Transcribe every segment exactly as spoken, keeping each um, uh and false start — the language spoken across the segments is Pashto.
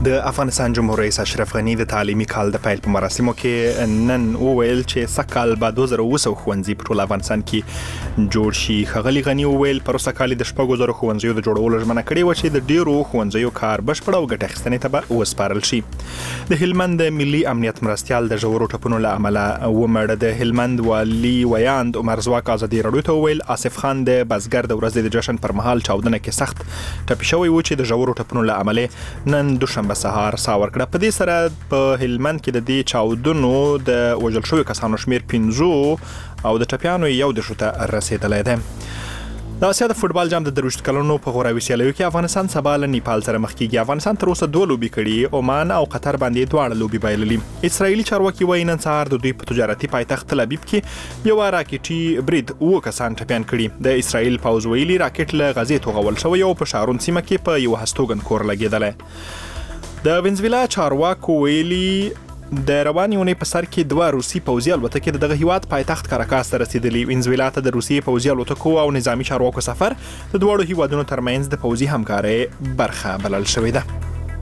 د افغانستان جمهور رئیس اشرف غنی د تعلیمي کال د پیل په مراسمو کې نن وویل چې سکهال به دوه زره اوه سوه ښوونځي په ټول افغانستان کې جوړ شي. ښاغلي غني وویل پروسه کال د شپږو زرو ښوونځیو د جوړولو ژمنه کړې وه چې د ډیرو ښوونځیو کار بشپړ او ګټه اخیستنې ته به وسپارل شي. د هلمند د ملي امنیت مرستیال د ژورو ټپونو له امله ومړ. د هلمند والي ویاند عمر ځواک ازادي راډیو ته وویل آصف خان د بزګر د ورځې د جشن پر مهال چاودنه کې سخت ټپي شوی و چې د ژورو ټپونو له امله نن دوشنبه سهار سا ورکړه. په دې سره په هلمند کې د دې چاودنو د وژل شویو کسانو شمیر پنځو او د ټپیانو یو دېرشو ته رسېدلی دی. د اسیا د فوټبال جام د درویشت کلونو په غوراوي سیالیو کې افغانستان سبا له نیپال سره مخ کېږي. افغانستان تر اوسه دوه لوبې کړي، عمان او قطر باندې دواړه لوبې بایللي. اسرائیلي چارواکي وایي نن سهار د دوی په تجارتي پایتخت تل ابیب کې یو راکټي برید اوه کسان ټپیان کړي. د اسرائیل پوځ ویلي راکټ له غزې توغول شوی او په شارون سیمه کې په یو هستوګن کور لګېدلی. د وینزویلا چارواکو ویلي د روانې اونۍ په سر کې دوه روسي پوځي الوتکې د دغه هیواد پایتخت کاراکاس ته رسېدلي. وینزویلا ته د روسیې پوځي الوتکو او نظامي چارواکو سفر د دواړو هیوادونو ترمنځ د پوځي همکارۍ برخه بلل شوې ده.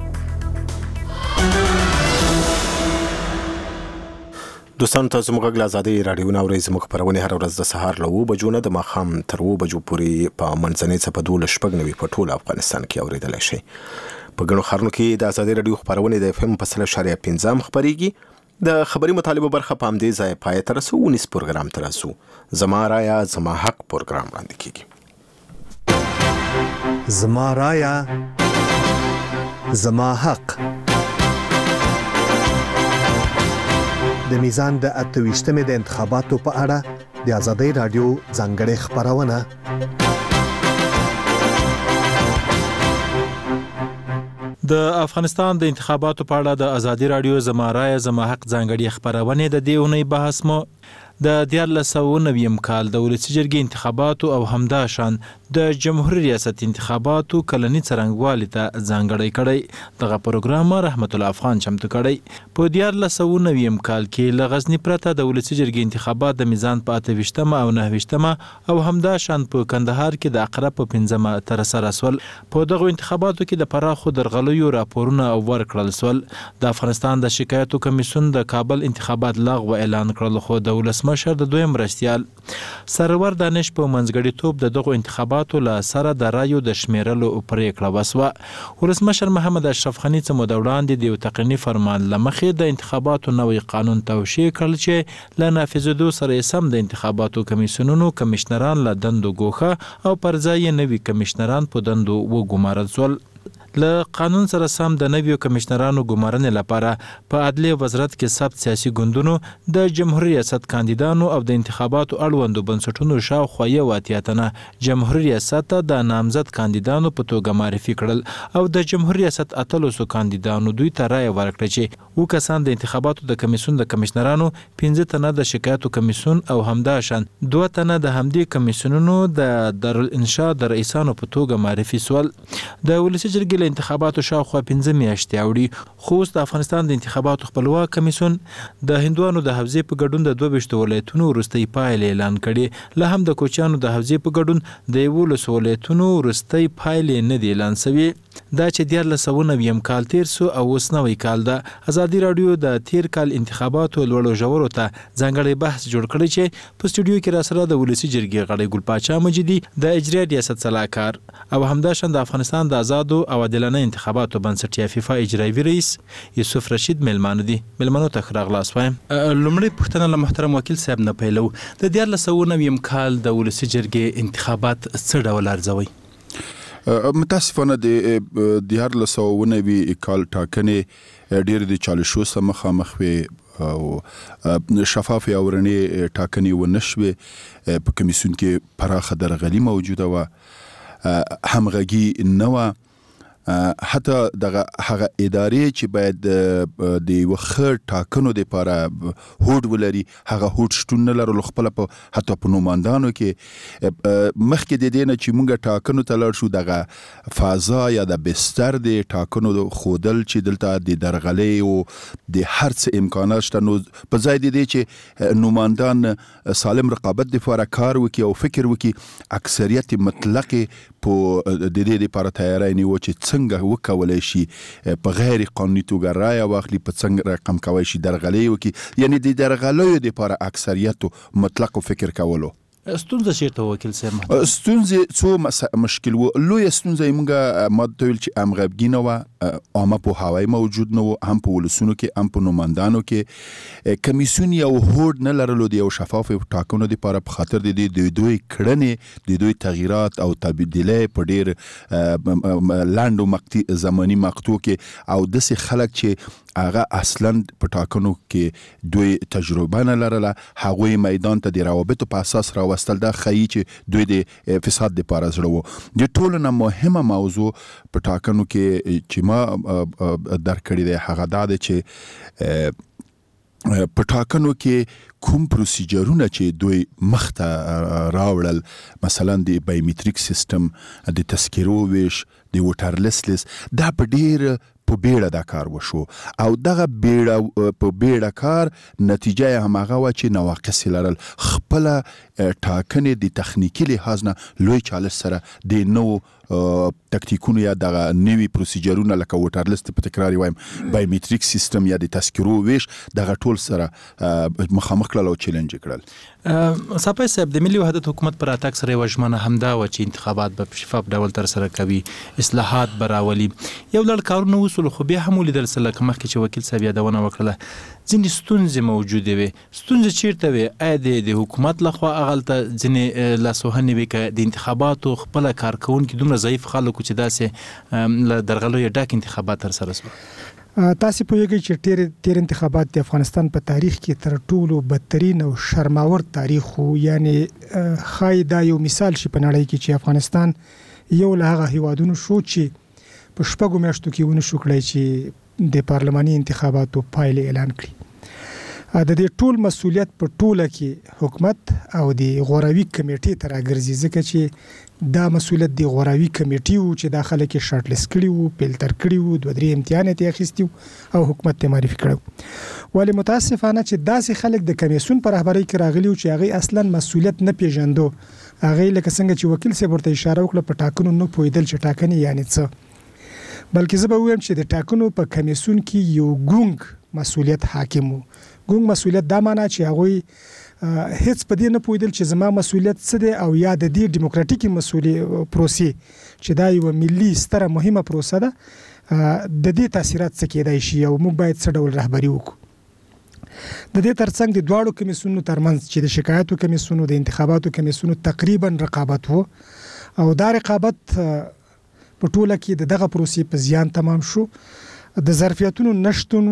دوستان تاسو موږ له ازادي راډیو نه اورئ. زموږ خپرونې هر ورځ د سهار له اوه بجو نه د ماښام تر اوه بجو پورې په منځنۍ څپه دولس شپږ نوي په ټول افغانستان کې اورېدلی شئ. په ګڼو ښارونو کې د ازادي راډیو خپرونې د اف ام په سل اشاریه پنځم خپرېږي. د خبري مطالبو برخه په همدې ځای پای ته رسو. ونیس پروګرام ته رسو. زما رایا زما حق پروګرام وړاندې کیږي. زما رایا زما حق د میزان د اتویشتمې د انتخاباتو په اړه د ازادي راډیو ځانګړې خپرونه. د افغانستان د انتخاباتو په اړه د ازادي راډیو زما رایه زما حق ځانګړې خپرونې د دې اونۍ بحث مو د دیارلس سوه نویم کال د ولسي جرګې انتخاباتو او همداشان د جمهوریت ریاست انتخاباتو کلني څرنګوالي ته ځانګړی کړی. دغه پروګرام رحمت الله افغان چمتو کړی. په دیارلس سوه نویم کال کې له غزني پرته د ولسي جرګې انتخابات د میزان په اته ویشتمه او نهه ویشتمه او همداشان په کندهار کې د اقرب په پنځمه تر سره سول. په دغه انتخاباتو کې د پراخو درغلیو راپورونه ورکړل سول. د افغانستان د شکایتو کمیسیون د کابل انتخابات لغوه اعلان کړل، خو د ولسمشر د دویم مرستیال سرور دانش په منځګړیتوب د دغو انتخاباتو له سره د رایو د شمیرلو پریکړه وسوه. ولسمشر محمد اشرف غني څه موده وړاندې د یو تقنیني فرمان له مخې د انتخاباتو نوی قانون توشیح کړل چې له نافذېدو سره یې سم د انتخاباتو کمیسیونونو کمیشنران له دندو ګوښه او پر ځای یې نوي کمیشنران په دندو وګمارل سول. له قانون سره سم د نویو کمیشنرانو ګمارنې لپاره په عدلیه وزارت کې ثبت سیاسي ګوندونو د جمهوریت ریاست کاندیدانو او د انتخاباتو اړوندو بنسټونو شاوخوا یو اتیا تنه جمهوریت ریاست ته د نامزد کاندیدانو په توګه معرفي کړل او د جمهوریت ریاست اتلسو کاندیدانو دوی ته رایه ورکړه چې اووه کسان د انتخاباتو د کمیسیون د کمیشنرانو، پنځه تنه د شکایتو کمیسیون او همداشان دوه تنه د همدې کمیسیونونو د دارالانشا د رئیسانو په توګه معرفي سول. د ولسي جرګې له انتخاباتو شاوخوا پنځه میاشتې اوړي، خو اوس د افغانستان د انتخاباتو خپلواک کمیسیون د هندوانو د حوزې په ګډون د دوه ویشتو ولایتونو وروستۍ پایلې اعلان کړي. له هم د کوچیانو د حوزې په ګډون د یولسو ولایتونو وروستۍ پایلې نه دي اعلان سوي. دا چې دیارلس سوه نویم کال تیر سو او اوس نوی کال ده. ازادي راډیو د تیر کال انتخاباتو لوړو ژورو ته ځانګړی بحث جوړ کړی چې په سټوډیو کې راسره د ولسي جرګې غړی ګل پاچا مجیدي، د اجرایه ریاست سلاکار او همداشان د افغانستان د آزادو او عادلانه انتخاباتو بنسټ یا فیفا اجرایوي رئیس یوسف رشید میلمانه دي. میلمنو ته ښه راغلاست وایم. لومړی پوښتنه له محترم وکیل صاحب نه پیلو. د دیارلس سوه نویم کال د ولسي جرګې انتخابات څه ډول ارزوي؟ متاسفانه د دیارلس سوه نوي کال ټاکنې ډېرې د چالشو سره مخامخ وې او شفافې او رڼې ټاکنې ونه شوې. په کمیسیون کې پراخه درغلي موجوده وه، همغږي نه وه. حتی دغه هغه ادارې چې باید د یو ښه ټاکنو دپاره هوډ ولري هغه هوډ شتون نه لرلو. خپله په حتی په نوماندانو کې مخکې د دې نه چې موږ ټاکنو ته لاړ شو دغه فضا یا د بستر د ټاکنو ښودل چې دلته د درغلۍ او د هر څه امکانات شته، نو په ځای د دې چې نوماندان سالم رقابت دپاره کار وکړي او فکر وکړي، اکثریت مطلقې په د دې دپاره تیاری نیوه چې څنګه څنګه وکولای شي په غیر قانوني توګه رایه واخلي، په څنګه رقم کوي شي درغلۍ وکړي. یعنی د درغلیو لپاره اکثریت مطلق فکر کولو. ستونزه چیرته وکیل صاحب؟ ستونزه څو مشکل و. لوی ستونزه موږ ما ته ویل چې امغبګینه و، عامه په هوای موجود نه و، هم په ولسونو کې هم په نوماندانو کې. کمیسیون یو هوډ نه لرلو د یو شفاف ټاکنو لپاره په خاطر د دې دوی کړنې د دوی تغییرات او تبدیلې په ډیر لاندو مقطع زمانی مقطوع کې، او داسې خلک چې هغه اصلا په ټاکنو کې دوی تجربه نه لرله، هغوی میدان ته د روابطو په اساس راوستل. دا ښیي چې دوی د فساد لپاره زړه وو. د ټولو نه مهمه موضوع په ټاکنو کې چې ما درک کړی دی هغه دا دی چې په ټاکنو کې کوم پروسیجرونه چې دوی مخته راوړل، مثلا د بایومټریک سیستم، د تذکرو ویش، د ووټر لیست لیست، دا په ډیر په بیړه دا کار وشو، او دغه بیړه په بیړه کار نتیجه هم هغه و چې نواقص لرل. خپل ټاکنې د تخنیکی لحاظ نه لوی چالش سره د نو تکتیکونو یا دغه نوي پروسیجرونه لکه ووټر لیست په تکرار وایم، بایومټریک سیستم یا د تذکرو ویش، دغه ټول سره مخامخ کړل او چیلنج کړل. صاحب صاحب د ملي وحدت حکومت پر اتاک سره وژمنه همدا و چې انتخابات به شفاف ډول تر سره کوي، اصلاحات براولي. یو لړ کارونه وسول، خو بیا هم ولیدل سره مخکې چې وکیل صاحب یادونه وکړه ځینې ستونزې موجودې وي. ستونزې چیرته وي؟ آیا د حکومت لخوا هغلته ځینې لاسوهنې وي که د انتخاباتو خپله کارکوونکي دومره ضعیف خلکو چې داسې له درغلیو ډک انتخابات تر سره شول؟ تاسو پوهیږئ چې تیر تیر انتخابات د افغانستان په تاریخ کې تر ټولو بدترین او شرماور تاریخ وو. یعنی خای دا یو مثال شي په نړۍ کې چې افغانستان یو له هغه هیوادونو شو چې په شپږو میاشتو کې ونه شو کړی چې د پارلماني انتخاباتو پایلې اعلان کړي. د دې ټول مسؤلیت په ټوله کې حکومت او د غوراوي کمیټې ته راګرځي، ځکه چې دا مسؤلیت د غوراوي کمیټې وو چې دا خلک یې شارټ لیست کړي وو، فلټر کړي وو، دوه درې امتحان یې اخیستي وو او حکومت ته معرفي کړی. ولې متاسفانه چې داسې خلک د کمیسیون په رهبرۍ کې راغلي وو چې هغوی اصلا مسؤلیت نه پیژندو. هغوی لکه څنګه چې وکیل صاحب ورته اشاره وکړه په ټاکنو نه پوهېدل چې ټاکنې یعنې څه، بلکې زه به ووایم چې د ټاکنو په کمیسیون کې یو ګونګ مسؤلیت حاکم وو. ګونګ مسؤلیت دا معنا چې هغوی هیڅ په دې نه پوهېدل چې زما مسؤلیت څه دی، او یا د دې ډیموکراتیکي مسؤلیت پروسې چې دا یو ملي ستره مهمه پروسه ده، د دې تاثیرات څه کېدای شي او موږ باید څه ډول رهبري وکړو. د دې ترڅنګ د دواړو کمیسیونو ترمنځ چې د شکایاتو کمیسیونو د انتخاباتو کمیسیونو تقریبا رقابت وو، او دا رقابت په ټوله کې د دغه پروسې په زیان تمام شو. د ظرفیتونو نشتون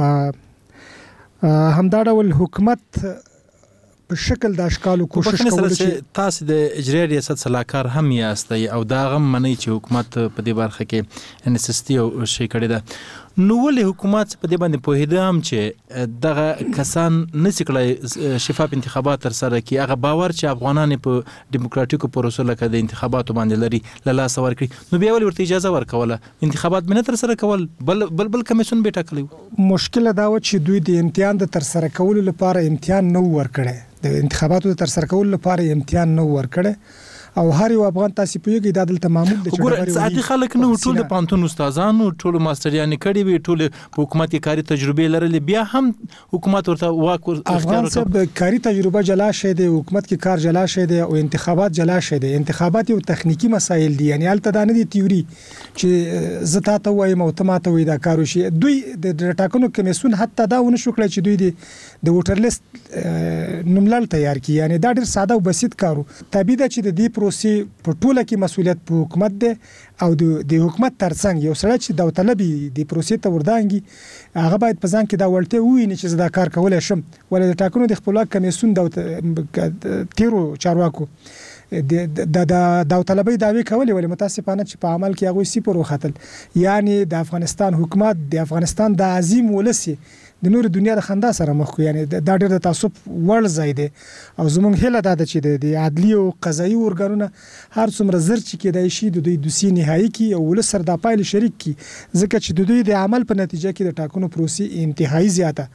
همدا ډول حکومت په شکل د اشکالو کوشش کول چې تاسو د اجرایي ریاست صلاحکار هم یاستئ او دا غم منئ چې حکومت په دې برخه کې انسستی او شي کړی ده، نو ولې حکومت په دې باندې پوهېده هم چې دغه کسان نشي کړی شفاف انتخابات تر سره کړي؟ هغه باور چې افغانان په ډیموکراتیکو پروسو لکه د انتخاباتو باندې لري له لاسه ورکړي، نو بیا ولې ورته اجازه ورکوله انتخابات به نه تر سره کول، بل بل بل کمیسیون به ټاکلی؟ مشکل دا و چې دوی د امتحان د تر سره کولو لپاره امتحان نه ورکړي، د انتخاباتو تر سره کولو لپاره امتحان نه ورکړي، او هر یو افغان تاسو پوهیږئ دا دلته معمول د چګوري ساعتي خلک نو ټول د پانتون استادانو ټول ماستریانې کړي وي، ټول په حکومت کې کاری تجربه لرلې، بیا هم حکومت ورته واک افغان صاحب کاری تجربه جلا شه دی، حکومت کې کار جلا شه دی، او انتخابات جلا شه دی. انتخابات یو تخنیکی مسایل دي، یعنی الته دا نه دي تیوري چې زتا ته وایم او ته ماته وای دا کار وشي. دوی د ټاکنو کمیسیون حتی دا ونه شو کړی چې دوی د ووټر لیست نوملړ تیار کړي، یعنی دا ډیر ساده او بسیط کارو. طبیعي ده چې د دې پروسې په ټوله کې مسؤلیت په حکومت دی، او د حکومت ترڅنګ یو سړی چې داوطلبي د پروسې ته وردانګي هغه باید په ځان کې دا وړتیا وویني چې زه دا کار کولی شم. ولې د ټاکنو د خپلواک کمیسیون د تیرو چارواکو د داوطلبۍ دعوې کولې، ولې متاسفانه چې په عمل کې هغوی صفر وختل. یعنی د افغانستان حکومت د افغانستان د عظیم ولس د نور دنیا د خندا سره مخ کو، یعنی دا ډېر د تعصب وړ ځای دی. او زموږ هیله دا ده چې د عدلي او قضایي ارګانونه هر څومره زر چې کېدای شي د دوی دوسیې نهایي کړي او ولس سره دا پایلې شریک کړي، ځکه چې د دوی د عمل په نتیجه کې د ټاکنو پروسې انتهایي زیاته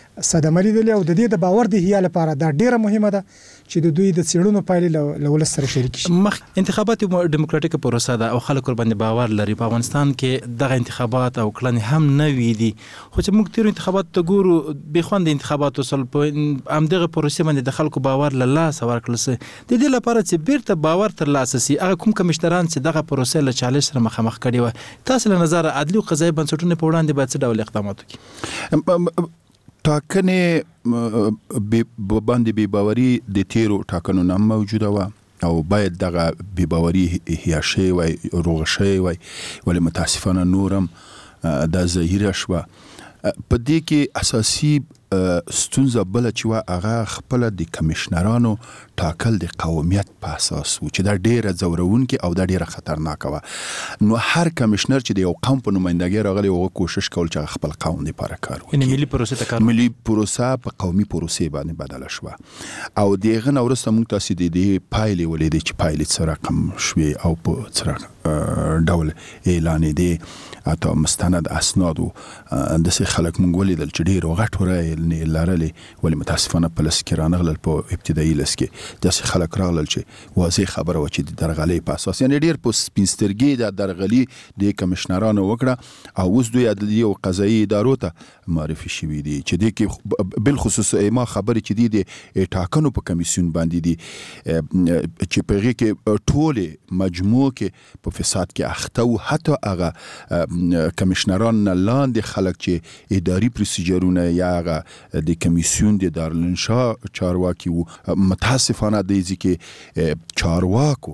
صدمه لیدلې او د دې د باور د هیا لپاره دا ډیره مهمه ده چې د دوی د څېړنو پایلې له ولس سره شریک شي. مخ انتخابات یو دیموکراتیک پروسه ده او خلک ور باندې باور لري. په افغانستان کې دغه انتخابات او کړنې هم نه وي دي، خو چې موږ تیر انتخابات ته ګورو به خوند انتخابات وسل په همدغه پروسه باندې د خلکو باور له لاس ورکړل سي. د دې لپاره چې بیرته باور تر لاسه سي هغه کوم کمشنران چې دغه پروسه له چالش سره مخامخ کړي و، تاسو له نظر عدلي او قضایي بنسټونو په وړاندې باید څه ډول اقدامات وکړي؟ ټاکنې باندې بې باوري د تیرو ټاکنو نه موجوده و او باید دغه بې باوري هیا شي وای روغ شي وای، ولې متاسفانه نورم د ظاهره شوه. په دې کې اساسي ستونزه بل چې وا هغه خپل د کمشنرانو ټاکل د قومیت په اساس و چې دا ډیره زورونکې او دا ډیره خطرناکه و. نو هر کمشنر چې د یو قوم په نمائندګۍ راغلی او کوشش کول چې خپل قوم لپاره کار وکړي، یعنی ملي پروسه ته کار ملي پروسه په قومي پروسه باندې بدله شوه او دغه نو ورسته موږ تاسو د دې پایلې ولې چې پایلې سره رقم شوي او په سره ډول اعلان دي اته مستند اسناد د سه خلک مونږ ولیدل چې ډیر وغټ ورای لرلې، ولې متاسفانه په لس کې رانغلل په ابتدایي لس کې د سه خلک راغلل چې واضح خبره و چې د درغلې په اساس یعنی ډیر په سپینسترګي د درغلې د کمشنرانو وکړه او اوس دوی عدلي او قضایي ادارو ته معرفي شوي دي چې د کې بل خصوص ما خبره چې دي د ټاکنو په کمیسیون باندې دي چې په هغه کې ټوله مجموعه کې په فساد کې اخته او حتی هغه کمشنران لاندې خلک چې اداري پروسیجرونه یا هغه د کمیسیون د دارالانشاء چارواکي وو متاسفانه د ځکه چارواکو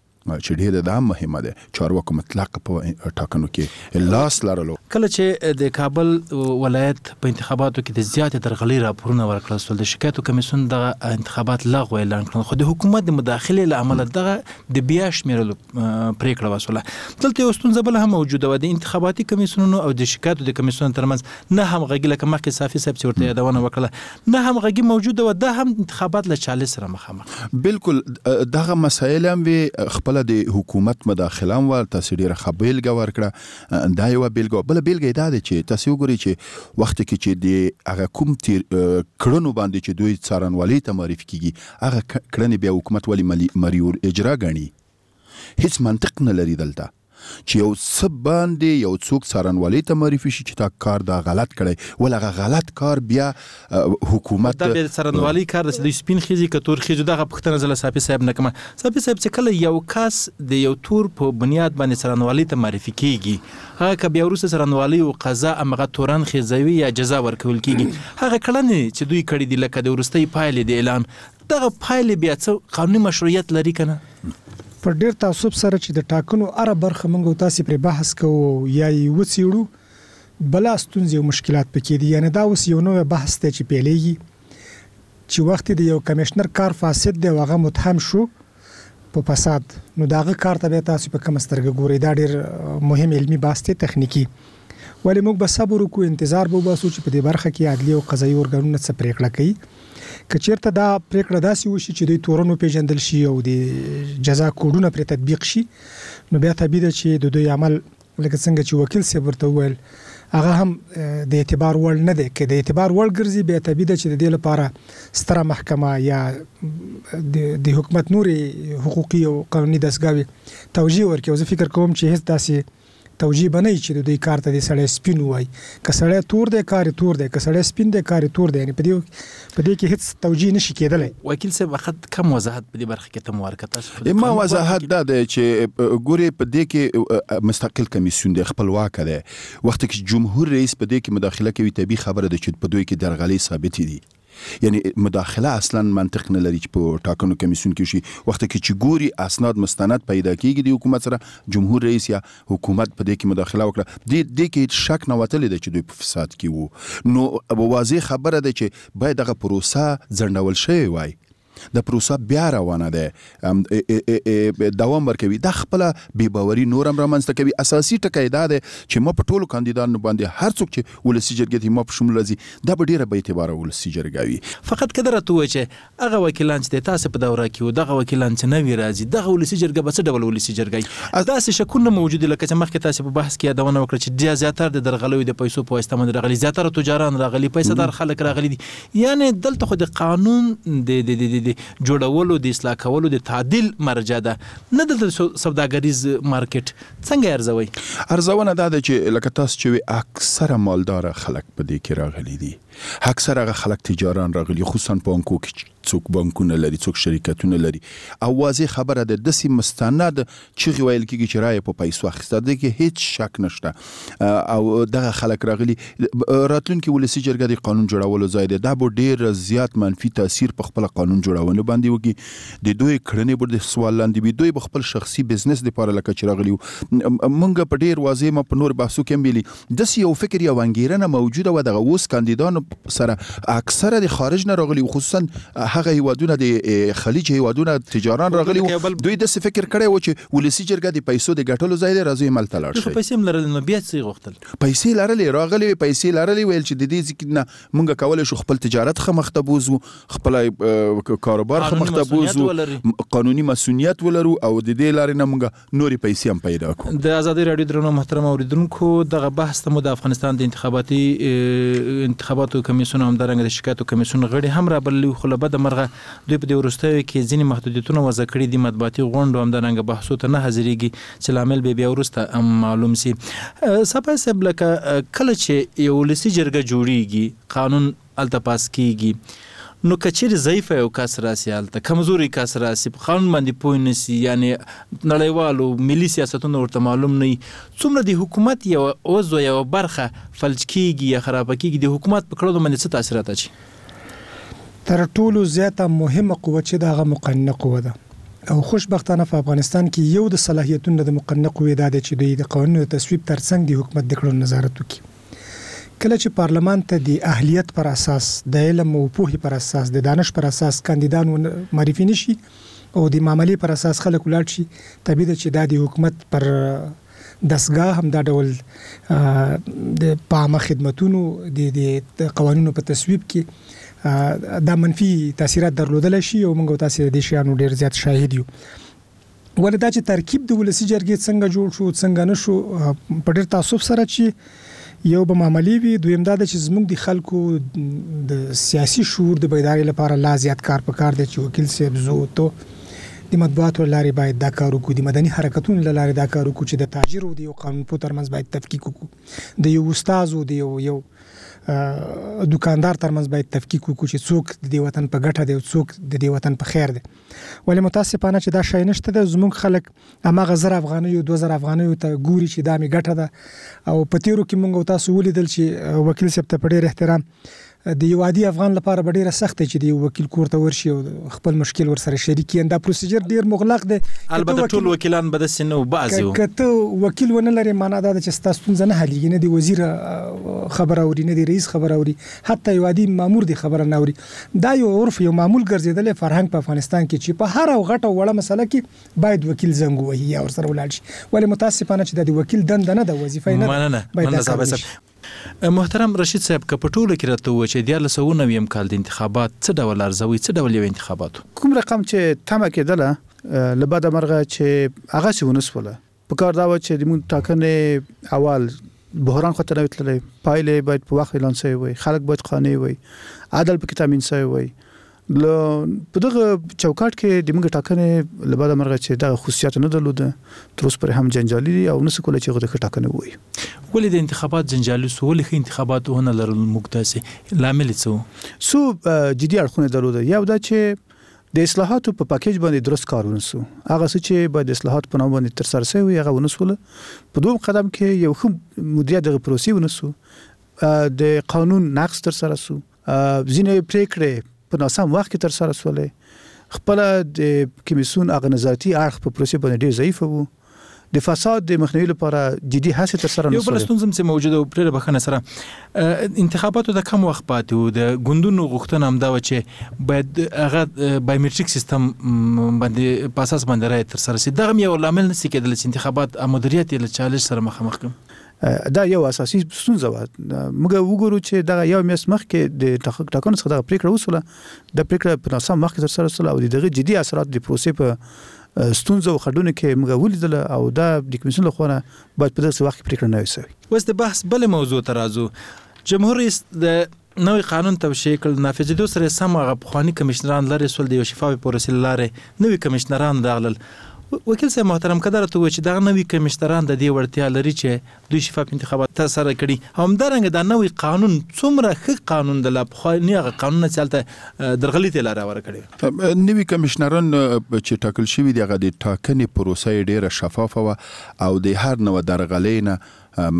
چې ډېر د مهمه ده چارواکو مطلق په ټاکنو کې لاس لرلو. کله چې د کابل ولایت په انتخاباتو کې د زیاتې درغلي راپورونه ورکړل شول، د شکایتو کمیسیون دغه انتخابات لغوه اعلان کړل، خو د حکومت د مداخله له امله دغه د بیا شمیرلو پریکړه وسوله. دلته یو ستونزه بل هم موجوده و، د انتخاباتي کمیسیونونو او د شکایتو د کمیسیون ترمنځ نه هم غږی لکه مخکې صافي صاحب چې ورته یادونه وکړه نه هم غږی موجوده و، دا هم انتخابات له چالش سره مخامخ. بالکل دغه مسایل هم خپل د حکومت مداخله ور تاسو ډیره خبرګه ورکړه. دا یو بیلګه بل بیلګه دا ده چې تاسو وګورئ چې وخت کې چې د هغه کوم تیر کړنو باندې چې دوی څارنوالي ته معرفي کیږي هغه کړنې بیا حکومت ولی مریور اجرا غني، هیڅ منطق نه لري دلته چې یو څه باندې یو څوک څارنوالي ته معرفي شي چې تا کار دا غلط کړی ولغه غلط کار بیا حکومت دا به څارنوالي کار د سپین خيزي کتور خيزو دغه پښتنه زله صافي صاحب نه کوم صافي صاحب چې کله یو کس د یو تور په بنیاد باندې څارنوالي ته معرفي کیږي هغه ک بیا ورسره څارنوالي او قضا امغه تورن خيزوي یا جزا ورکول کیږي هغه کړنې چې دوی کړي دي لکه د ورستۍ پایلې د اعلان دغه پایلې بیا څه قانوني مشروعیت لري کنه؟ پر ډیر تعصب سره چې د ټاکنو اره برخه موږ تاسو پر بحث کوو یا یو څیړو بلا ستونزې او مشکلات پکې دي، یعنی دا اوس یو نوې بحث ته چې پیلېږي چې وخت د یو کمشنر کار فاسد دی هغه متهم شو په فساد، نو داغه کار ته تاسو په کوم سترګه ګورئ؟ دا ډیر مهم علمي بحث دی تخنیکی، ولی موږ به صبر وکړو انتظار به وباسو چې په دې برخه کې عدلي او قضایي ارګانونه څه پریکړه کوي. که چیرته دا پریکړه داسې وشي چې دوی تورنو پیژندل شي او د جزا کوډونه پر تطبیق شي نو بیا طبیعي ده چې د دوی عمل لکه څنګه چې وکیل صاحب ورته وویل هغه هم د اعتبار وړ نه دی. که د اعتبار وړ ګرځي بیا طبیعي ده چې د دې لپاره ستره محکمه یا د حکومت نورې حقوقي او قانوني دستګاوې توجیه ورکړي. زه فکر کوم چې هیڅ داسې توجیه بنئ چې د دوی کار ته د سړی سپین وای، که سړی تور دی کار تور دی، که سړی سپین دی کار تور دی، یعنی په دې په دې کې هیڅ توجیه نشي کېدلی. وکیل صاحب وخت کم وضاحت په دې برخه کې تم ورکړه؟ ما وضاحت دا دی چې ګوري په دې کې مستقل کمیسیون دی خپلواک دی، وخت کې جمهور رئیس په دې کې مداخله کوي طبيعي خبره ده چې په دوی کې درغلي ثابت دي، یعنی مداخله اصلا منطق نه لري چې په ټاکنو کمیسیون کې شي. وخت کې چې ګوري اسناد مستند پیدا کیږي د حکومت سره جمهور رئیس یا حکومت په دې کې مداخله وکړه، د دې کې شک نه وتلی دی چې دوی په فساد کې وو، نو واضح خبره ده چې باید دغه پروسه ځنډول شوی وای د پروسه بیا روانه ده دوام ورکوي د خپل بې باوري نورم رامنځته کوي. اساسي ټکی دا ده چې ما په ټولو کاندیدانو باندې هر څوک چې ولسی جرګې ته ما په شمول راځي دا به ډیره به اعتبار ولسی جرګه وي. فقط کده راته وای چې هغه وکیلان چې تاسو په دوره کې و دغه وکیلان چې نوی راځي دغه ولسی جرګه به څه ډول ولسی جرګه دا څه شکونه موجود لکه چې مخکې تاسو په بحث کې یادونه وکړه چې زیاتره د درغلوي د پیسو په واسطه باندې راغلي زیاتره تجاران راغلي پیسې دار خلک راغلي دي. یعنی دلته خو د قانون د د د جوړولو د اصلاح کولو د تعدیل مرجع ده نه د سوداګریز مارکیټ څنګه ارزوي. ارزونه دا ده چې لکه تاسو چې اکثره مالدار خلک په دې کې راغلي دي. اکثره هغه خلک تجاران راغلي خصوصا بانکو کې څوک بانکونه لري څوک شرکتونه لري. او واضح خبره ده د سي مستند چې ویل کېږي چې رای په پیسو اخیسته ده کې هیڅ شک نشته او دغه خلک راغلي. راتلونکي ولسی جرګه د قانون جوړولو ځای ده دا به ډیر زیات منفي تاثیر په خپل قانون جوړونه باندې وکړي. د دوی کړنې به د سوال لاندې وي. دوی به خپل شخصي بزنس لپاره لکه چې راغلي مونږ په ډیر واضح ما په نور بحثو کې ویلي د یو فکر یا انګیرنه موجوده و دغه اوس کاندیدانو سره اکثره د خارج نه راغلي خصوصا هغه هیوادونه د خلیج هیوادونه تجاران راغلي دوی د څه فکر کړي و چې ولسی جرګه د پیسو د ګټلو ځای دی راځي مل تلاړ شي. پیسې لرل نو بیا څه غوښتل پیسې لرل راغلي پیسې لرل ویل چې د دې ځکه نه مونږ کولای شو خپل تجارت خه مختبوزو خپل کاروبار خه مختبوزو قانوني مسؤلیت ولرو او د دې لارې نه مونږ نوري پیسې هم پیدا کوو. د آزادي رادیو درنو محترم اوریدونکو دغه بحث ته د افغانستان د انتخاباتي انتخاباتو کمیسیون هم درنګ د شکایتو کمیسیون غړي هم را بللي خو له بده مرغه دوی په دې وروستیو کې ځینې محدودیتونه وضع کړي دي. مطبوعاتي غونډو هم درنګ بحثو ته نه حاضرېږي چې لامل به بیا وروسته معلوم سي. صاحب صاحب لکه کله چې یو ولسی جرګه جوړیږي قانون الته پاس کیږي نو کچیر ضعیف یو کس راسي الته کمزوري کس راسي په قانون باندې پوه نسی یعنی نړیوالو ملي سیاستونو ورته معلوم نه څومره د حکومت یو عضو یو برخه فلج کیږي یا خراب کیږي د حکومت په کړو باندې څه تاثیرات اچي. تر ټولو زیاته مهمه قوه چې دغه مقننه قوه ده او خوشبختانه په افغانستان کې یو د صلاحیتونو د مقننه قوې د چې دوی د قانون تصویب ترڅنګ د حکومت د کړو نظارت وکړي. کله چې پارلمان ته د اهلیت پر اساس د علم او پوهې پر اساس د دانش پر اساس کاندیدان معرفي نشي او د معاملې پر اساس خلک ولاړ شي طبيعي ده چې د حکومت پر دسګاه هم دا ډول د پامه خدماتونو د قوانینو په تصویب کې دا منفي تاثیرات درلودل شي او موږ تاسو د شیانو ډیر زیات شاهد یو. ولدا چې ترکیب د ولسی جرګې څنګه جوړ شو څنګه نشو په ډیر تعصب سره چې یو به معاملې وي دویم دا چې زموږ د خلکو د سیاسي شعور د بیدارۍ لپاره لا زیات کار پکار دی چې وکیل صاحب زو ته د مطبوعاتو لارې باید دا کار وکړو د مدني حرکتونو لارې دا کار وکړو چې د تاجر او د یو قانون په ترمنځ باید تفکیک وکړو د یو استاد او د یو یو دکاندار ترمنځ باید تفکیک وکړو چې څوک د دې وطن په ګټه دی او څوک د دې وطن په خیر دی. ولې متاسفانه چې دا شای نشته د زموږ خلک امغه زر افغاني او دوه زر افغاني ته ګوري چې دا می ګټه ده او په تیرو کې موږ تاسو ولیدل چې وکیل صاحب ته په ډېر احترام د یو عادي افغان لپاره ډیره سخت چې دی وکیل کور ته ورشي او خپل مشکل ور سره شریک کین دا پروسیجر ډیر مغلق دی. البته ټول وکیلان به د سینو بازي کته وکیل ونه لري معنا دا چې تاسو څنګه حلیږي نه دی وزیر خبر اوري نه دی رئیس خبر اوري حتی یو عادي مامور دی خبر نه اوري. دا یو عرف یو معمول ګرځیدل فرهنګ په افغانستان کې چې په هر او غټه وړه مسله کې باید وکیل زنګ وهي یا ور سره ولاړ شي. ولې متاسفانه چې د وکیل دند نه د وظیفه نه باید. محترم رشید صاحب که په ټوله کې راته و چې د یو سوه نوي کال د انتخابات څه ډول ارزوي څه ډول یو انتخابات کوم رقم چې تمه کېدله لباده مرغه چې هغه څه ونسوله په کار دا و چې د مون ټاکنې اول بحران خطر نه وتلې پایلې باید په وخت اعلان شوی وي خلک باید قانوني وي عدل په کتابین شوی وي ل په دغه چوکاټ کې د موږ ټاکنې لباده مرغه چې د خصوصیات نه درلوده تر اوسه پر هم جنجالي او نس کوله چې غوډه ټاکنه وي. ولې د انتخابات جنجالي سو ولې خې انتخابات ونه لرل مقدسه لامل څه سو جدي اړخونه درلوده یو دا چې د اصلاحاتو په پاکیج باندې درست کارونه سو هغه څه چې باید اصلاحات په نوم باندې تر سره شوی هغه ونسوله په دوم قدم کې یو خو مدیریت د پروسې ونسو د قانون نقض تر سره سو ځینې پریکړې په ناسم وخت کې تر سره سولې خپل د کمیسیون اغه نظارتي اړخ په پروسې باندې ډیر ضعیف وو د فساد د مخنیوي لپاره جدي هڅې تر سره یو بل ستونزه چې موجوده او پر بخنه سره انتخاباتو د کم وخت پاتې وو د ګوندونو غوښتنه هم دا و چې باید هغه بایومټریک سیستم باندې په اساس باندې راځي تر سره سي دغه یو لامل نشي کېدل چې انتخابات مدیریت له چالش سره مخامخ کوي. دا یو اساسي ستونزه و. موږ وګورو چې دا یو میاشت مخکې د ټاکنو څخه د پریکړه وسوله د پریکړه په ناسم مخکې تر سره وسوله او دغه جدي اثرات د پروسې په ستونزه او خډونه کې موږ ولیدل او دا د کمیسیون لخوا باید په دغه وخت کې پریکړه نه وسوي. وس د بحث بل موضوع ته راځو. جمهور رئیس د نوې قانون توشیع کړ نافذېدو سره سم هغه پخواني کمشنران لري سول د یو شفاف پروسې لاره نوې کمشنران راغلل. وکیل صاحب محترم کدار ته و چې دا نوې کمشنران د دې وړتیا لري چې دوی شفاف انتخابات تر سره کړي هم درنګ دا نوې قانون څومره ښه قانون د لا پخواني هغه قانون نه چلته درغلي لاره ورکړي. نوې کمشنران چې ټاکل شوي دي هغه د ټاکنې پروسې ډیره شفافه و او د هر نوع درغلۍ نه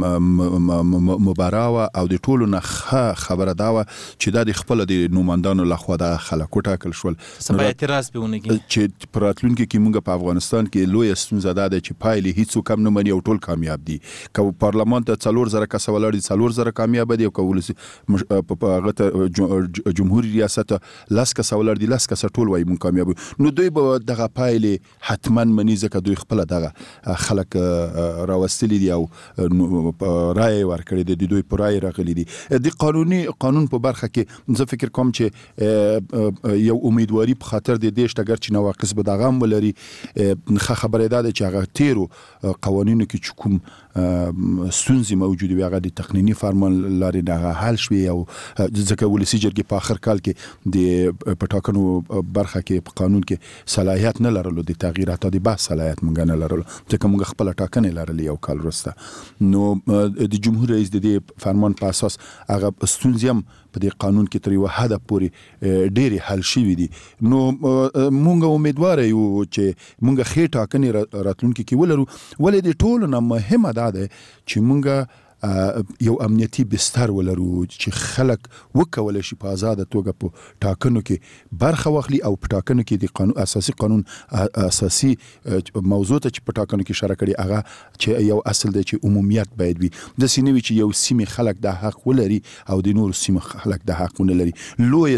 مباراه او د ټولو نه خبره دا و چې دا د خپل د نوماندانو لخوا د خلکو ټاکل شول. سبا اعتراض به ونه کی چې پراتلونکو کې موږ په افغانستان کې لوی ستونزه ده چې پایلې هیڅ کم نه مني او ټول کامیاب دي. که پارلمان ته څلور زره کس ولر دي څلور زره کامیاب دي او که په هغه جمهوریت ریاست لاس کس ولر دي لاس کس ټول وای مون کامیاب. نو دوی به دغه پایلې حتما مني ځکه دوی خپل دغه خلک راوستلي دي او رای ورکړي دي دوی پر رای راغلي دي. د قانوني قانون په برخه کې زه فکر کوم چې یو امیدواري په خاطر د دیش تګر چې نواقص به دغه ولري خبره ده چې هغه تیرو قوانینو کې کوم ستونزې موجوده وي هغه د تقنینی فرمان لاري نه حل شوي او ځکه ولسی جرګې په اخر کال کې د پټاکنو برخه کې په قانون کې صلاحیت نه لرلو د تغییراتو د بحث صلاحیت مونږ نه لرلو ځکه مونږ خپل ټاکنې لرلې یو کال وروسته. نو د جمهور رئیس د دې فرمان په اساس هغه ستونزې هم په دې قانون کې تر یو حد پورې ډېری حل شوي دي. نو مونږ امیدوار یو چې مونږ خې ټاکنې راتلونکي کې ولرو ولې د ټولو نه مهمه ده چې مونږ یو امنیتي بستر ولرو چې خلک وکولای شي په آزاد توګه په ټاکنو کې برخه واخلي او په ټاکنو کې د قانون اساسي قانون اساسي موضوع ته چې په ټاکنو کې شارک کړي هغه چې یو اصل دی چې عمومیت باید وي د سینوي چې یو سیمه خلک د حق ولري او د نور سیمه خلک د حق نه لري. لوی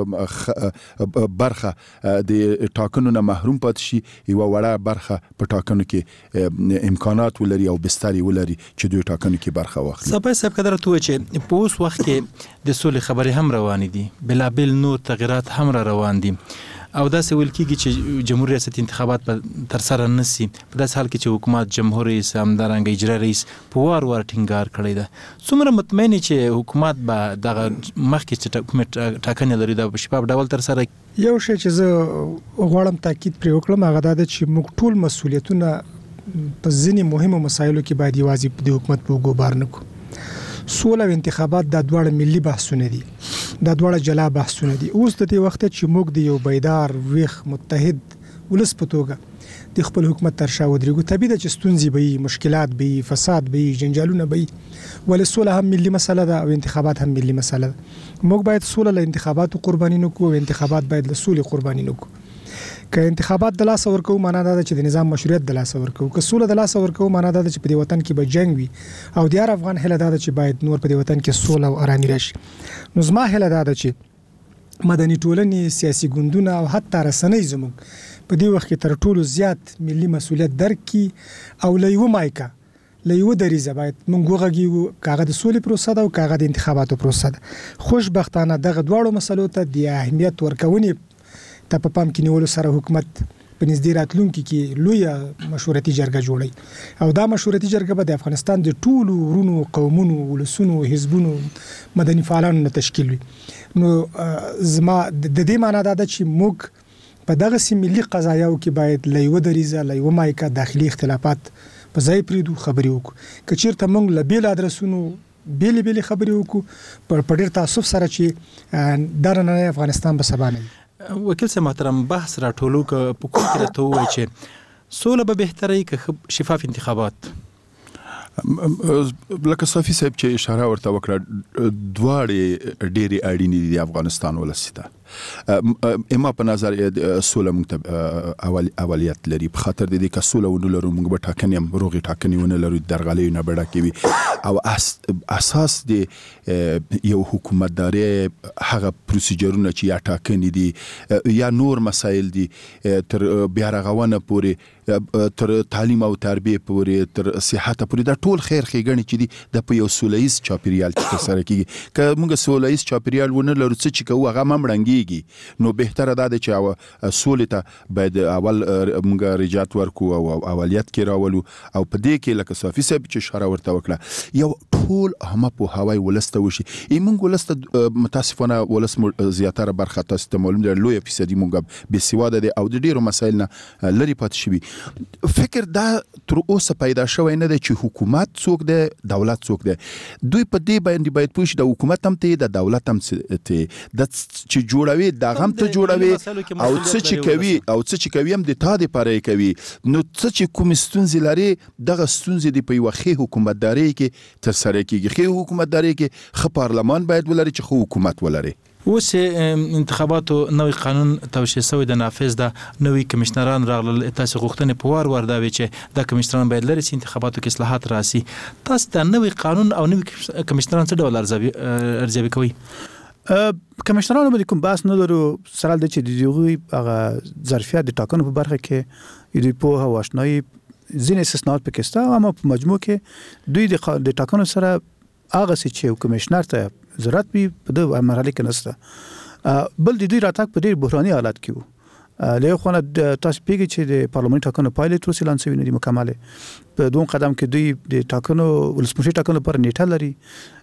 برخه د ټاکنو نه محروم پاتې شي یو وړه برخه په ټاکنو کې امکانات ولري او بستر ولري چې دوی ټاکنو کې برخه صاحب صاحب کدر ته چې په اوس وخت کې د سولې خبرې هم روان دي بلا بل نور تغیرات هم را روان دي او دا څه ویل کېږي چې جمهوریت ریاست انتخابات تر سره نشي په داس حال کې چې حکومت جمهور رئیس همدارنګ اجرا رئیس په وار وار ټینګار کړی ده څومره مطمئن چې حکومت به دغه مخکې چې حکومت ټاکنې لري د شفاف ډول تر سره یو شی چې زه غواړم تاکید پرې وکړم هغه دا چې موږ ټول مسؤلیتونه په ځینې مهمو مسایلو کې باید یوازې د حکومت په ګوبار نه کو. سوله او انتخابات د دواړه ملي بحثونه دي د دواړه جلا بحثونه دي. اوس د دې وخت چې موږ د یو بیدار ویخ متحد ولس په توګه د خپل حکومت تر شا ودرېږو طبیعي ده چې ستونزې به وي مشکلات به وي فساد به وي جنجالونه به وي ولې سوله هم ملي مسله ده او انتخابات هم ملي مسله ده. موږ باید سوله له انتخاباتو قرباني نه کړو او انتخابات باید له سولې قرباني نه کړو. که انتخابات د لاس ورکو معنا دا چې د نظام مشروعیت د لاس ورکو که سوله د لاس ورکو معنا دا چې په دې وطن کې به جنگ وي او د هر افغان هله دا چې باید نور په دې وطن کې سوله او آرامي راشي. نو زما هله دا چې مدني ټولنې سیاسي ګوندونه او حتی رسنۍ زموږ په دې وخت کې تر ټولو زیات ملي مسؤلیت درک کی او لایو مایکا لایو دریزه باید مونږ وغږیو کاغه د سولې پروسه ده او کاغه د انتخاباتو پروسه ده. خوشبختانه دغه دواړو مسلو ته د اهمیت ورکونې ته په پام کې نیولو سره حکومت په نږدې راتلونکي کې لوی مشورتي جرګه جوړي او دا مشورتي جرګه به د افغانستان د ټولو ورونو قومونو ولسونو حزبونو مدني فعالانو نه تشکیل وي. نو زما د دې معنی دا ده چې موږ په دغه سیملي قضایاو کې باید لایو دریزه لایو مایکا داخلي اختلافات په ځای پریدو خبرې وکړو. که چیرته موږ له بیل ادرسونو بیل بیل خبرې وکړو په ډېر تعصب سره چې دا نه افغانستان به سبا نه وي. وکیل صاحب محترم بحث را ټولو که په کوم کې ته وایي چې سوله به بهتره وي که شفاف انتخابات لکه صافي صاحب چې اشاره ورته وکړه دواړې ډېرې اړینې دي د افغانستان ولس ته اما په نظر سوله موږ ته اول اولیت لري په خاطر د دې کسوله ونه لرو موږ به ټاکنې هم روغي ټاکنې ونه لرو درغلې نه بډا کوي او اساس د یو حکومتداري هغه پروسیجرونه چې یا ټاکنې دي یا نور مسایل دي تر بیا رغونه پورې تر تعلیم او تربیه پورې تر صحت پورې دا ټول خیر ښېګڼې چې دي د په یو سولهییز چاپیریال کې ترسره کیږي که موږ سولهییز چاپیریال ونه لرو څه چې کوو هغه هم مړنګېږي نو بهتره دا ده چې سولې ته باید اول موږ رجعت ورکو او اولیت کې راولو او په دې کې لکه صافي صاحب چې اشاره ورته وکړه یو ټول همه پوهاوی ولس ته وشي موږ ولس ته متاسفانه ولس زیاتره برخه تاسو ته معلوم دی لویه فیصدي موږ بېسواده دي او د ډېرو مسایل نه لرې پاتې شوي فکر دا تر اوسه پیدا شوی نه دی چې حکومت څوک دی دولت څوک دی دوی په دې باندې باید پوه شي د حکومت هم ته د دولت هم ته د چې جوړوي دغه هم ته جوړوي او څه چې کوي او څه چې کوي هم د تا دپاره کوي نو څه چې کومې ستونزې لري دغه ستونزې د په یوه ښې حکومتدارۍ کې ترسره کېږي ښې حکومتدارۍ کې ښه پارلمان باید ولري چې ښه حکومت ولري اوس انتخاباتو نوې قانون توشیح شوی د نافذ ده نوې کمشنران راغلل تاسو غوښتنې په وار وار دا وی چې د کمشنران باید لري چې انتخاباتو کې اصلاحات راسي تاسو د نوې قانون او نوې کمشنران څه ډول ارزیابي ارزیابي کوي کمشنرانو باندې کوم بحث نه لرو سره د چې د دوی هغه ظرفیت د ټاکنو په برخه کې دوی په هوا آشنایی ځینې استثناءات پکې شته اما په مجموع کې دوی د ټاکنو سره هغه چې کمشنر ته ضرورت به په د مرحله کې نشته بل د دوی راتګ په ډېر بحراني حالت کې وو له خو نه تاسو پیګی چې د پارلماني ټاکنو پایلې تر څو لانسوي نه دي مکمله په دوه قدم کې دوی د ټاکنو ولسمشي ټاکنو پر نیټه لري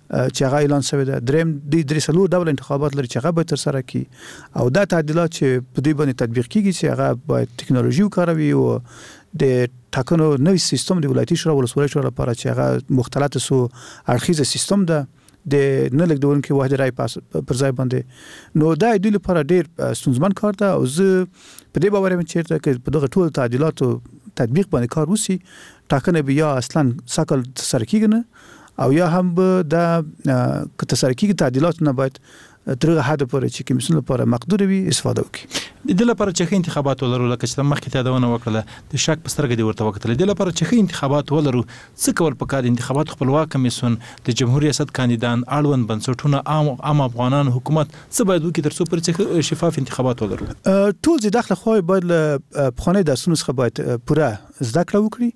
چې هغه اعلان شوی ده دریم د درې سلو ډول انتخابات لري چې هغه به تر سره کی او دا تعدیلات چې په دې باندې تطبیق کیږي چې هغه باید ټکنالوژي وکاروي او د ټاکنو نوې سیستم د ولایتي شورا ولسوالۍ شورا لپاره چې هغه مختلط سو اړخیزه سیستم ده د نه لګدون کې واحد رای پاس پر ځای باندې نو دا د لپاره ډیر ستونزمن کار ده او زه په دې باور یم چې چې په دغه ټول تعدیلاتو تطبیق باندې کار وسی ټاکنه بیا اصلا ساکل سره کیږي او یا هم د کته سره کیږي تعدیلات نه باید تر حد پورې چې کمیسیون لپاره مقدور وي استفاده وکړي د لپاره چې انتخابات ولرو لکه چې مخکې ته دونه وکړه د شک په سترګې دی ورته وکړه د لپاره چې انتخابات ولرو څه کول پکار انتخابات خپلواک کمیسیون د جمهوریت ریاست کاندیدان اړوند بنسټونه عام عام افغانان حکومت څه باید وکړي تر څو پر چې شفاف انتخابات ولرو ټول ځي داخله خو باید په خانه د سونس خو باید پوره زده کړه وکړي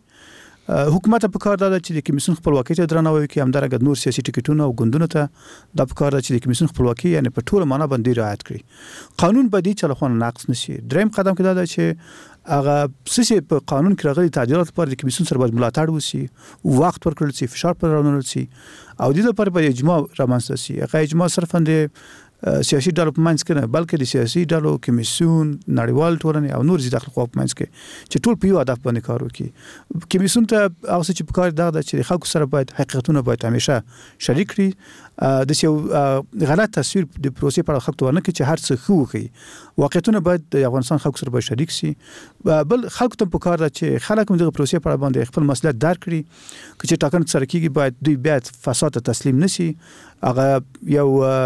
حکومت په کار ده چې د کمیسیون خپلواکۍ ته درناوی کوي همدارنګه نور سیاسي ټیکټونه او ګوندونو ته د په کار ده چې د کمیسیون خپلواکۍ یعنی په ټول معنا باندې رعایت کړي قانون باندې چې لخوا نقص نشي دریم قدم کې ده چې هغه سیسي په قانون کې راغلي تعدیلات لپاره د کمیسیون سره باید ملاتړ وشي وخت ورکړل شي فشار پر راوړل شي او د دې لپاره باید اجماع رامنځته شي هغه اجماع صرفا د سیاسي ډلو په منځ کې نه بلکې د سیاسي ډلو کمیسیون نړیوال ټولنې او نور ځي داخل خو په منځ کې چې ټول په یو هدف باندې کار وکړي کمیسیون ته هغه چې په کار دا چې خلکو سره باید حقیقتونه باید همیشه شریک کړي د یو غلط تصویر د پروسې په اړه خلکو ورنه کې چې هر څه خو وکړي واقعیتونه باید د افغانستان خلکو سره باید شریک شي بل خلکو ته په کار دا چې خلک موږ د پروسې په اړه باندې خپل مسله درک کړي چې ټاکنه سره کیږي باید دوی بیا فساد ته تسلیم نشي هغه یو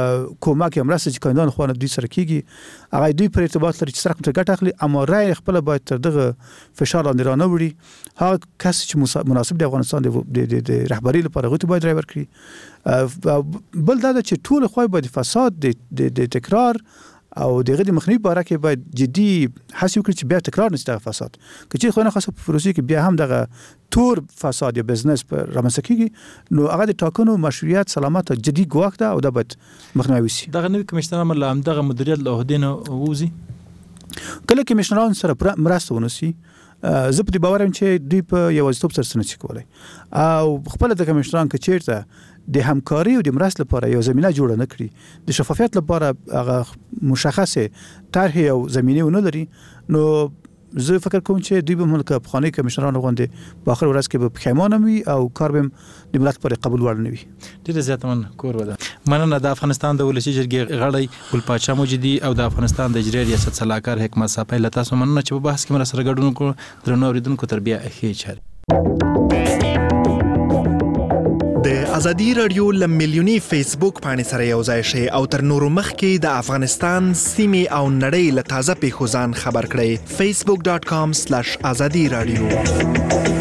کومک مرسته چې کاندان خو نه دوی سره کیږي هغه دوی پر ارتباط لري چې سره کوم ګټه اخلي اما رای خپل باید تر دغه فشار لاندې رانه وړي هغه کس چې مناسب د افغانستان د رهبری لپاره غوته باید رای ورکړي بل دا چې ټول خو باید فساد د تکرار او دغه د مخنیوي باره کې باید جدي هڅه وکړي چې بیا تکرار نشي د فساد که چې خو نه خاصه په پروسې کې بیا هم دغه تور فساد یا بزنس پر رامنځته کیږي نو هغه د ټاکنو مشروعیت سلامت جدي ګواښ ده او د باید مخنیوي شي دغه نوې کمشنران مله هم دغه مدیریت له عہدې نه ووزي کله کمشنران سره مرسته ونسي زه په دې باور یم چې دوی په یوازیتوب سره څه کولای او خپل د کمشنران کې چیرته د همکاري او د مرستې لپاره یو زمينه جوړه نه کړي د شفافیت لپاره هغه مشخصه طرح او زمينه ونه لري نو زه فکر کوم چې دوی به ملک افغاني کمشنرانو غونډه په اخر ورځ کې به پښیمانه وي او کار به د ملت پر قبول وړ نه وي ډیره زیاته من کور وده مننه د افغانستان د ولسی جرګې غړی ګل پاچا موجودي او د افغانستان د اجرایي ریاست صلاحکار حکمت صاحب له تاسو مننه چې په بحث کې مر سره ګډون کو درنو اوریدونکو تربیه اخی چاره د ازادي رادیو له میلیوني فیسبوک باندې سره یو ځای شي او تر نورو مخکې د افغانستان سیمې او نړۍ له تازه پیښو ځان خبر کړئ facebook dot com slash azadi radio